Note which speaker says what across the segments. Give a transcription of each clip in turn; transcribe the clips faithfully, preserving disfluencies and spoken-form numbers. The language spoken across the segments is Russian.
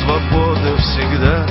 Speaker 1: свобода всегда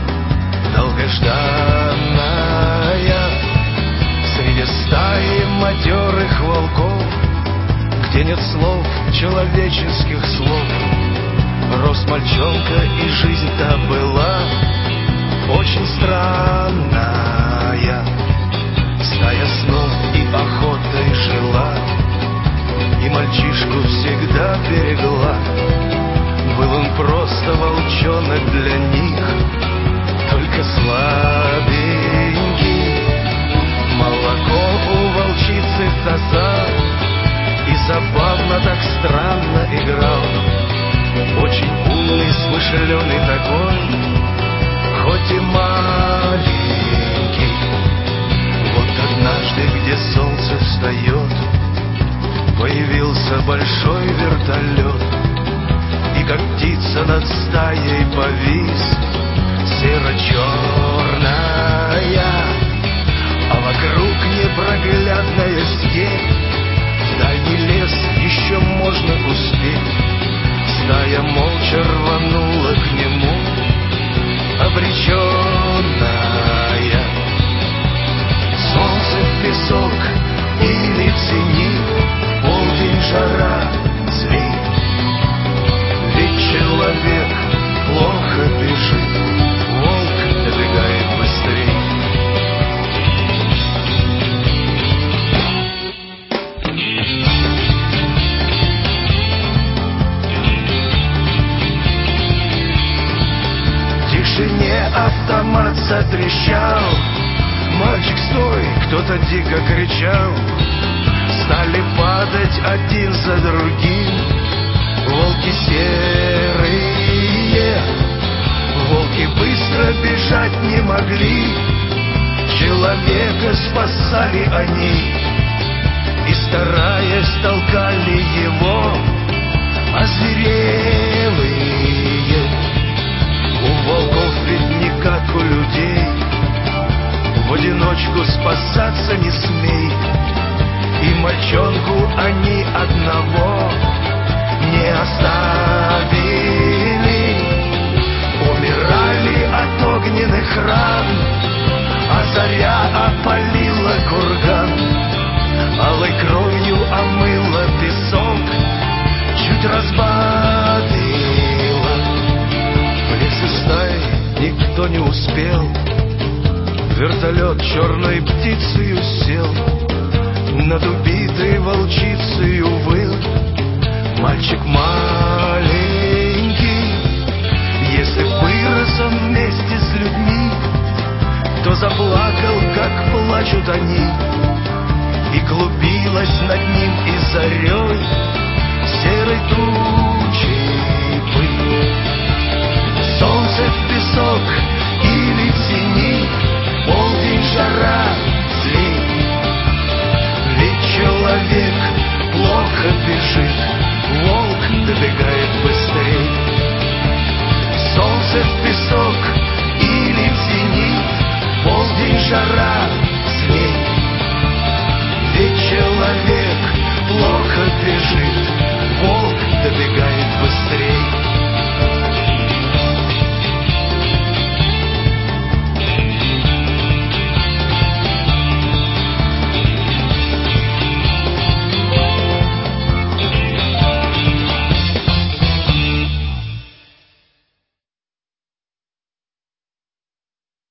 Speaker 1: долгожданная. Среди стаи матерых волков, где нет слов, человеческих слов, рос мальчонка, и жизнь-то была очень странная. Стая снов и охотой жила, и мальчишку всегда берегла. Был он просто волчонок для них, только слабенький. Молоко у волчицы таза, и забавно так странно играл. Очень умный, смышленый такой, хоть и маленький. Вот однажды, где солнце встает, появился большой вертолет, и как птица над стаей повис, серо-черная, а вокруг непроглядная степь. В дальний лес еще можно успеть. Стая молча рванула к нему, обреченная. Солнце в песок или в тени, полдень, жара, зли. Ведь человек плохо бежит, волк добегает быстрей. В тишине автомат затрещал. Мальчик, стой! Кто-то дико кричал. Стали падать один за другим волки серые. Волки быстро бежать не могли, человека спасали они, и, стараясь, толкали его озверелые. У волков ведь не как у людей, в одиночку спасаться не смей. И мальчонку они одного не оставили. Умирали от огненных ран, а заря опалила курган. Алой кровью омыла песок, чуть разбавила. В лес и стаи никто не успел, вертолет черной птицею сел, над убитой волчицею выл мальчик маленький. Если вырос он вместе с людьми, то заплакал, как плачут они, и клубилась над ним и зарей серой тучей пыль. Солнце в песок или в тени, полдень, жара, зли. Ведь человек плохо бежит, волк добегает быстрей. Солнце в песок или в зенит, полдень, жара,